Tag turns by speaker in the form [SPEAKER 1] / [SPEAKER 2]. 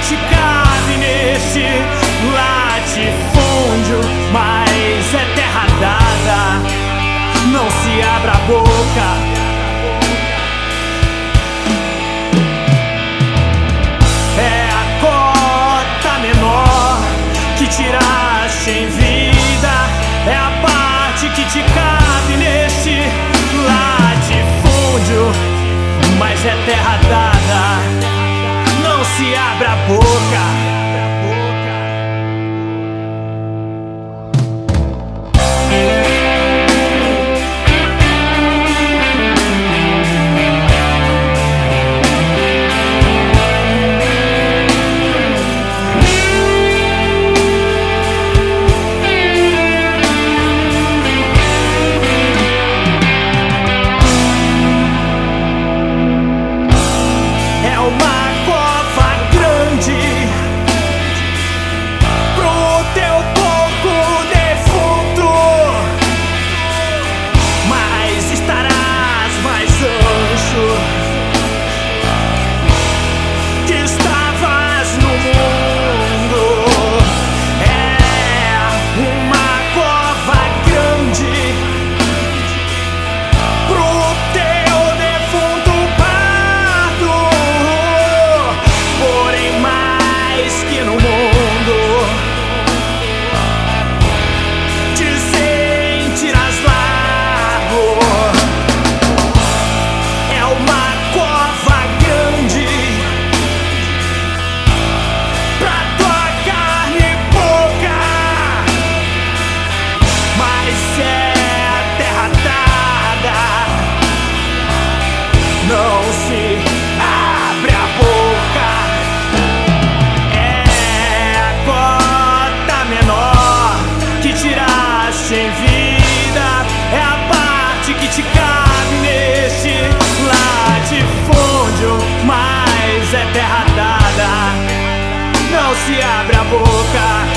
[SPEAKER 1] te cabe neste latifúndio, mas é terra dada, não se abra a boca. É a cota menor que tiraste em vida, é a parte que te cabe neste latifúndio, mas é terra dada, não se abra a boca. Não se abre a boca. É a cota menor que tiraste em vida, é a parte que te cabe neste latifúndio, mas é terra dada, não se abre a boca.